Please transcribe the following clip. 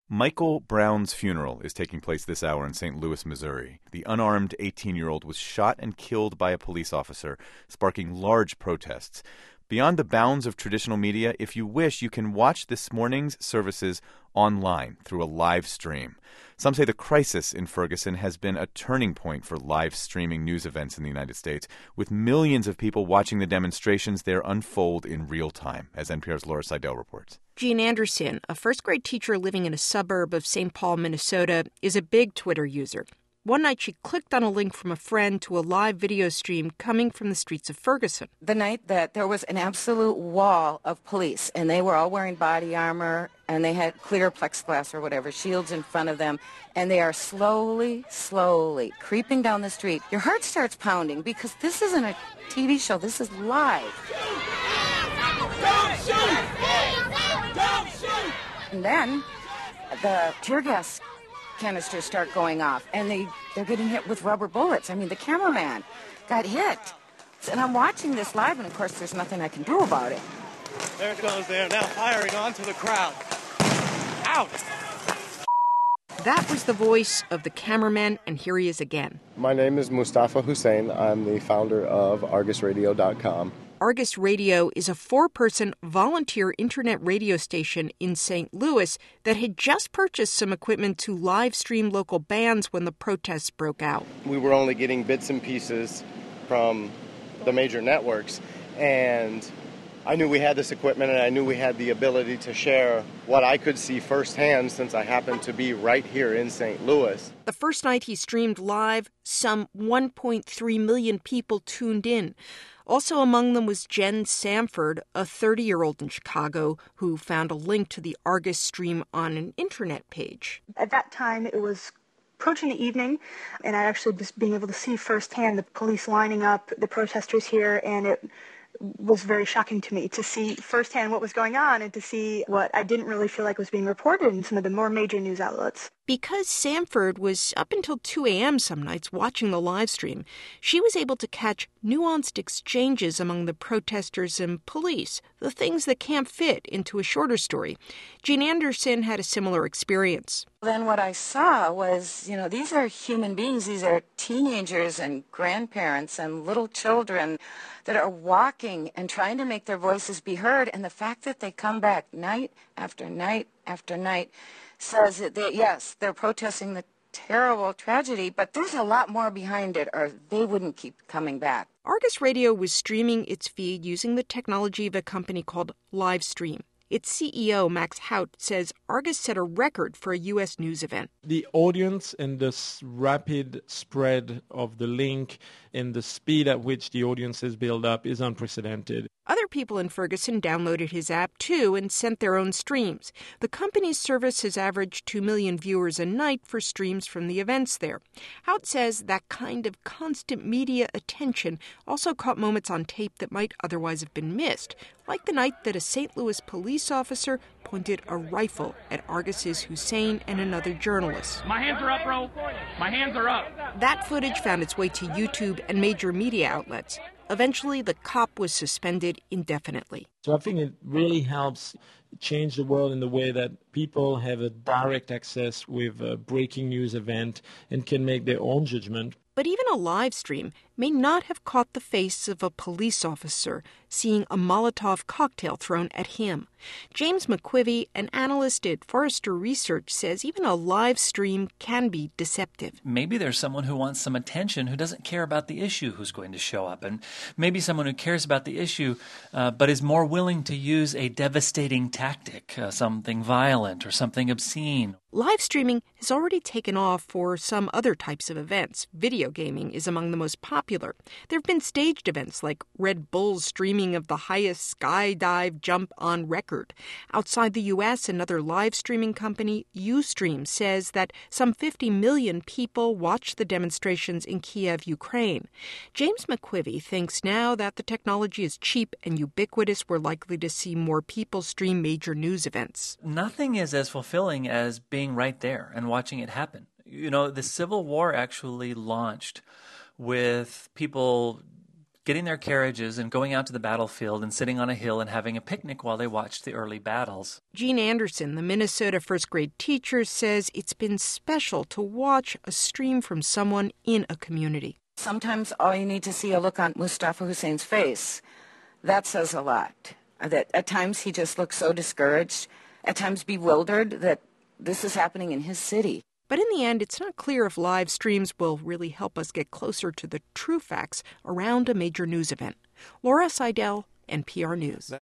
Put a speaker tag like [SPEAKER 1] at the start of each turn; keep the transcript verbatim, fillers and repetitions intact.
[SPEAKER 1] Michael Brown's funeral is taking place this hour in Saint Louis, Missouri. The unarmed eighteen-year-old was shot and killed by a police officer, sparking large protests. Beyond the bounds of traditional media, if you wish, you can watch this morning's services online through a live stream. Some say the crisis in Ferguson has been a turning point for live streaming news events in the United States, with millions of people watching the demonstrations there unfold in real time, as N P R's Laura Seidel reports.
[SPEAKER 2] Jean Anderson, a first-grade teacher living in a suburb of Saint Paul, Minnesota, is a big Twitter user. One night she clicked on a link from a friend to a live video stream coming from the streets of Ferguson.
[SPEAKER 3] The night that there was an absolute wall of police, and they were all wearing body armor, and they had clear plexiglass or whatever, shields in front of them, and they are slowly, slowly creeping down the street. Your heart starts pounding because this isn't a T V show. This is live.
[SPEAKER 4] Don't shoot! Don't shoot!
[SPEAKER 3] And then the tear gas canisters start going off, and they, they're getting hit with rubber bullets. I mean, the cameraman got hit. And I'm watching this live, and of course, there's nothing I can do about it.
[SPEAKER 5] There it goes there, now firing onto the crowd. Out!
[SPEAKER 2] That was the voice of the cameraman, and here he is again.
[SPEAKER 6] My name is Mustafa Hussein. I'm the founder of Argus Radio dot com.
[SPEAKER 2] Argus Radio is a four-person volunteer internet radio station in Saint Louis that had just purchased some equipment to live stream local bands when the protests broke out.
[SPEAKER 6] We were only getting bits and pieces from the major networks, and I knew we had this equipment, and I knew we had the ability to share what I could see firsthand since I happened to be right here in Saint Louis.
[SPEAKER 2] The first night he streamed live, some one point three million people tuned in. Also among them was Jen Samford, a thirty-year-old in Chicago who found a link to the Argus stream on an internet page.
[SPEAKER 7] At that time, it was approaching the evening, and I actually was being able to see firsthand the police lining up, the protesters here, and it was very shocking to me to see firsthand what was going on and to see what I didn't really feel like was being reported in some of the more major news outlets.
[SPEAKER 2] Because Samford was up until two a.m. some nights watching the live stream, she was able to catch nuanced exchanges among the protesters and police, the things that can't fit into a shorter story. Jean Anderson had a similar experience.
[SPEAKER 3] Then what I saw was, you know, these are human beings. These are teenagers and grandparents and little children that are walking and trying to make their voices be heard. And the fact that they come back night after night after night says that, they, yes, they're protesting the terrible tragedy, but there's a lot more behind it, or they wouldn't keep coming back.
[SPEAKER 2] Argus Radio was streaming its feed using the technology of a company called Livestream. Its C E O, Max Haut, says Argus set a record for a U S news event.
[SPEAKER 8] The audience and the rapid spread of the link and the speed at which the audiences build up is unprecedented.
[SPEAKER 2] Other people in Ferguson downloaded his app, too, and sent their own streams. The company's service has averaged two million viewers a night for streams from the events there. Haut says that kind of constant media attention also caught moments on tape that might otherwise have been missed, like the night that a Saint Louis police officer pointed a rifle at Argus's Hussein and another journalist.
[SPEAKER 9] My hands are up, bro. My hands are up.
[SPEAKER 2] That footage found its way to YouTube and major media outlets. Eventually, the cop was suspended indefinitely.
[SPEAKER 8] So I think it really helps change the world in the way that people have a direct access with a breaking news event and can make their own judgment.
[SPEAKER 2] But even a live stream may not have caught the face of a police officer seeing a Molotov cocktail thrown at him. James McQuivey, an analyst at Forrester Research, says even a live stream can be deceptive.
[SPEAKER 10] Maybe there's someone who wants some attention who doesn't care about the issue who's going to show up. And maybe someone who cares about the issue uh, but is more willing to use a devastating tactic, uh, something violent or something obscene.
[SPEAKER 2] Live streaming has already taken off for some other types of events. Video gaming is among the most popular. There have been staged events like Red Bull's streaming of the highest skydive jump on record. Outside the U S, another live streaming company, Ustream, says that some fifty million people watched the demonstrations in Kiev, Ukraine. James McQuivey thinks now that the technology is cheap and ubiquitous, we're likely to see more people stream major news events.
[SPEAKER 10] Nothing is as fulfilling as being right there and watching it happen. You know, the Civil War actually launched with people getting their carriages and going out to the battlefield and sitting on a hill and having a picnic while they watched the early battles.
[SPEAKER 2] Jean Anderson, the Minnesota first grade teacher, says it's been special to watch a stream from someone in a community.
[SPEAKER 3] Sometimes all you need to see a look on Mustafa Hussein's face. That says a lot. That at times he just looks so discouraged, at times bewildered that this is happening in his city.
[SPEAKER 2] But in the end, it's not clear if live streams will really help us get closer to the true facts around a major news event. Laura Seidel, N P R News.